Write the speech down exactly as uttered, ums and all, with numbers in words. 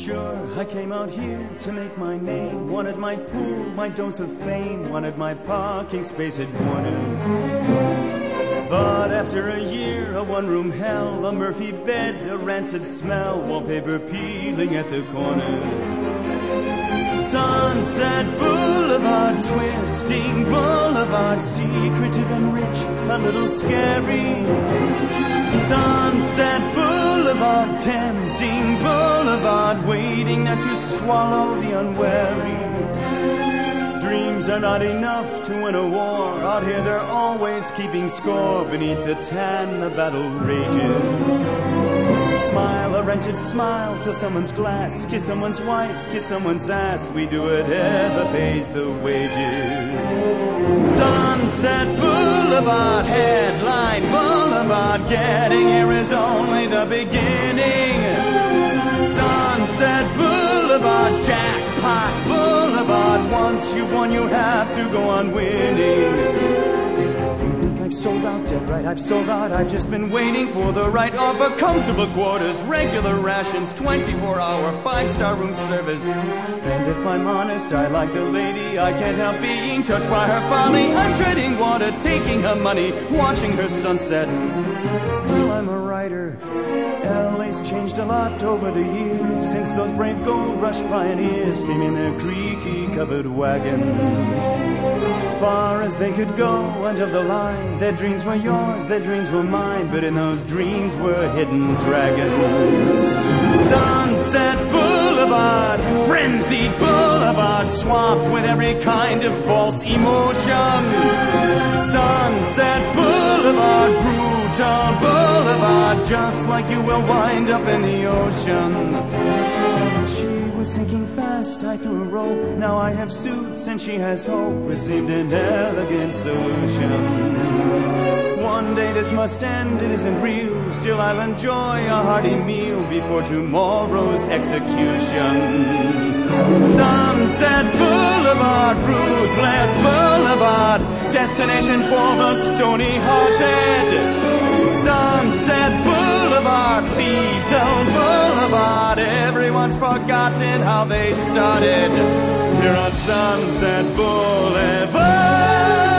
sure I came out here to make my name. Wanted my pool, my dose of fame. Wanted my parking space at Warner's. But after a year, a one-room hell, a Murphy bed, a rancid smell, wallpaper peeling at the corners. Sunset Boulevard, twisting boulevard, secretive and rich, a little scary. Sunset Boulevard, tempting boulevard, waiting not to swallow the unwary. Dreams are not enough to win a war. Out here they're always keeping score. Beneath the tan the battle rages. Smile, a rented smile, fill someone's glass. Kiss someone's wife, kiss someone's ass. We do whatever pays the wages. Sunset Boulevard, headline Boulevard. Getting here is only the beginning. Sunset Boulevard, jackpot Boulevard. Once you've won, you have to go on winning. I've sold out, dead right, I've sold out. I've just been waiting for the right offer. Comfortable quarters, regular rations, twenty-four hour, five-star room service. And if I'm honest, I like the lady. I can't help being touched by her folly. I'm treading water, taking her money, watching her sunset. Well, I'm a writer. L A's changed a lot over the years, since those brave gold rush pioneers came in their creaky covered wagons. Far as they could go until the line, their dreams were yours, their dreams were mine, but in those dreams were hidden dragons. Sunset Boulevard, frenzied boulevard, swamped with every kind of false emotion. Sunset Boulevard, brutal boulevard, just like you will wind up in the ocean. She was sinking fast, I threw a rope. Now I have suits and she has hope. It seemed an elegant solution. One day this must end, it isn't real. Still I'll enjoy a hearty meal before tomorrow's execution. Sunset Boulevard, ruthless boulevard, destination for the stony-hearted. Sunset Boulevard, lethal boulevard, everyone's forgotten how they started here on Sunset Boulevard.